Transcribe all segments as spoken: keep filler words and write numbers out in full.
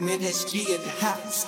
Ministry in the house.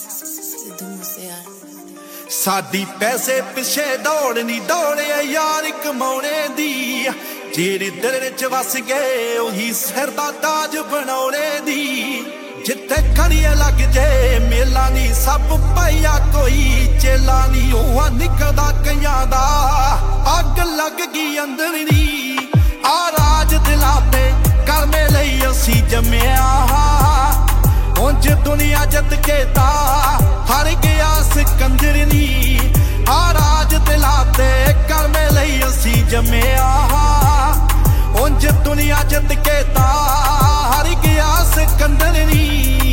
ਸਾਡੀ ਪੈਸੇ ਪਿੱਛੇ ਦੌੜ ਨਹੀਂ ਦੌੜਿਆ ਯਾਰ ਕਮਾਉਣੇ ਦੀ, ਜਿਹੜੇ ਦਿਲ ਚ ਵਸ ਗਏ ਉਹੀ ਸਿਰ ਦਾ ਤਾਜ ਬਣਾਉਣੇ ਦੀ। ਜਿੱਥੇ ਖੜੀਏ ਲੱਗ ਜੇ ਮੇਲਾ ਨਹੀਂ ਸਭ ਪਾਇਆ ਕੋਈ ਚੇਲਾ ਨਹੀਂ, ਉਹ ਨਿਕਲਦਾ ਕਈਆਂ ਦਾ ਅੱਗ ਲੱਗ ਗਈ ਅੰਦਰ ਨੀ। ਆ ਰਾਜ ਦਿਲਾਂ ਤੇ ਕਰਮੇ ਲਈ ਅਸੀਂ ਜੰਮਿਆ, ਉਂਝ ਦੁਨੀਆ ਜਿੱਤ ਕੇ ਤਾਂ ਹਰ ਗਿਆ ਸਿਕੰਦਰ ਨੀ। ਆ ਰਾਜ ਦਿਲਾਂ ਤੇ ਕਰਮੇ ਲਈ ਅਸੀਂ ਜੰਮਿਆ, ਉਂਝ ਦੁਨੀਆ ਜਿੱਤ ਕੇ ਤਾਂ ਹਰ ਗਿਆ ਸਿਕੰਦਰ ਨੀ।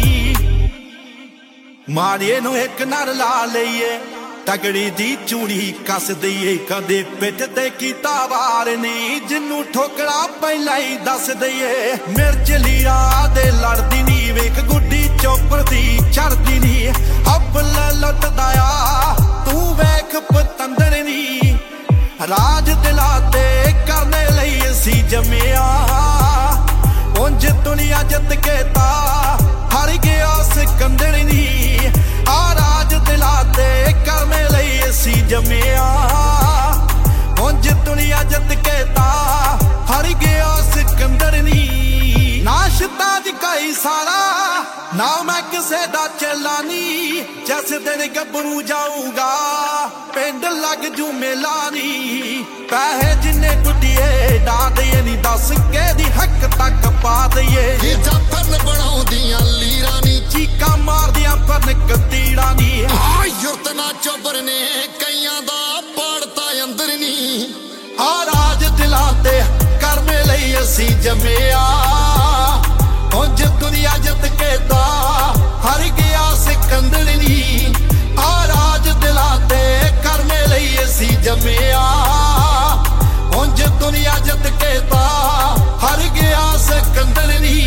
ਮਾੜੇ ਨੂੰ ਇੱਕ ਨਾਲ ਲਾ ਲਈਏ, ਤਗੜੀ ਦੀ ਚੂੜੀ ਕੱਸ ਦਈਏ, ਕਦੇ ਪਿੱਠ ਤੇ ਕੀਤਾ ਵਾਰ ਨੀ, ਜਿਹਨੂੰ ਠੋਕਰਾ ਪਹਿਲਾਂ ਹੀ ਦੱਸ ਦਈਏ। ਮਿਰਚ ਲੀਰਾ ਦੇ ਲੜਦੀ ਨੀ, ਵੇਖ ਗੁੱਡੀ ਚੋਪਰ ਦੀ ਚੜਦੀ ਨੀ, ਅੱਬਲ ਲੁੱਟਦਾ ਆ ਤੂੰ ਵੇਖ ਪਤੰਦਰ ਨੀ। ਰਾਜ ਦਿਲਾਂ ਤੇ ਕਰਨੇ ਲਈ ਅਸੀਂ ਜੰਮਿਆ, ਉਂਝ ਦੁਨੀਆ ਜਿੱਤ ਕੇ ਤਾਂ ਹਰ ਗਿਆ ਸਿਕੰਦਰ ਨੀ। ਆ ਰਾਜ ਦਿਲਾਂ ਤੇ ਕਰਨੇ ਲਈ ਅਸੀਂ ਜੰਮਿਆ, ਉਂਝ ਦੁਨੀਆ ਜਿੱਤ ਕੇ ਤਾਂ ਹਰ ਗਿਆ ਸਿਕੰਦਰ ਨੀ। ਨਾਸ਼ਤਾ ਜਕਾਈ ਸਾਰਾ ਨਾ ਮੈਂ ਕਿਸੇ ਦਾ ਚੇਲਾ ਨੀ, ਜਿਸ ਦਿਨ ਗੱਭਰੂ ਜਾਊਗਾ ਪਿੰਡ ਲੱਗ ਜੂ ਮੇਲਾ ਨੀ। ਪੈਸੇ ਜਿੰਨੇ ਟੁੱਟੀਏ ਡਾ ਦਈਏ ਨੀ, ਦੱਸ ਕੇ ਦੀ ਹੱਕ ਤੱਕ ਪਾ ਦਈਏ। ਜਾਫਰ ਬਣਾਉਂਦੀਆਂ ਲੀਰਾਂ ਨੀ, ਚੀਕਾਂ ਮਾਰਦੀਆਂ ਪਰ ਕਤੀੜਾ ਨੀ। ਆ ਯੁਰਤ ਨਾ ਚੋਬਰ ਨੇ ਕਈਆਂ ਦਾ ਪਾੜਤਾ ਅੰਦਰ ਨੀ। ਆ ਰਾਜ ਦਿਲਾਂ ਤੇ ਕਰਮੇ ਲਈ ਅਸੀਂ ਜੰਮਿਆ, ਉਂਝ ਦੁਨੀਆ ਜਿੱਤ ਕੇ ਤਾਂ ਹਰ ਗਿਆ ਸਿਕੰਦਰ ਨੀ। ਆ ਰਾਜ ਦਿਲਾਂ ਤੇ ਕਰਮੇ ਲਈ ਅਸੀਂ ਜੰਮਿਆ, ਉਂਝ ਦੁਨੀਆ ਜਿੱਤ ਕੇ ਤਾਂ ਹਰ ਗਿਆ ਸਿਕੰਦਰ ਨੀ।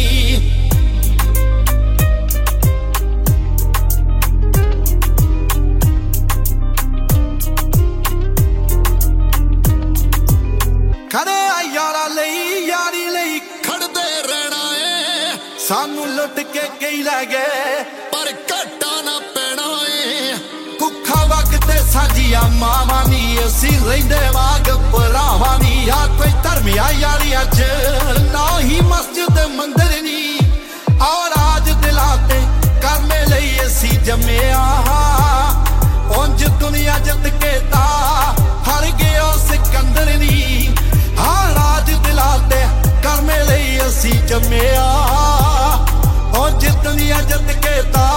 ਖੜੇ ਆ ਯਾਰਾਂ ਲਈ ਯਾਰੀ ਲਈ ਖੜਦੇ ਰਹਿਣਾ ਏ, ਸਾਨੂੰ ਲੁੱਟ ਕੇ ਕਈ ਲੈ ਗਏ ਪਰ ਘਾਟਾ ਨਾ ਪੈਣਾ ਏ। ਕੁੱਖਾ ਵਕਤ ਤੇ ਸਾਡੀਆਂ ਮਾਵਾਂ ਨੀ, ਅਸੀਂ ਰਹਿੰਦੇ ਵਾਂਗ ਭਰਾਵਾਂ ਨੀ। ਆ ਕੋਈ ਧਰਮਿਆ ਯਾਰੀਆਂ ਚ ਨਾ ਹੀ ਮਸਜਿਦ ਮੰਦਰ ਨੀ। ਆ ਰਾਜ ਦਿਲਾਂ ਤੇ ਕਰਨੇ ਲਈ ਅਸੀਂ ਜੰਮਿਆ, ਉਂਝ ਦੁਨੀਆ ਜਿੱਤ ਕੇ ਤਾਂ ਹਰ ਗਿਆ ਸਿਕੰਦਰ ਨੀ। ਆ ਰਾਜ ਦਿਲਾਂ ਤੇ ਕਰਨੇ ਲਈ ਅਸੀਂ ਜੰਮਿਆ, ਉਂਝ ਦੁਨੀਆ ਜਿੱਤ ਕੇ ਤਾਂ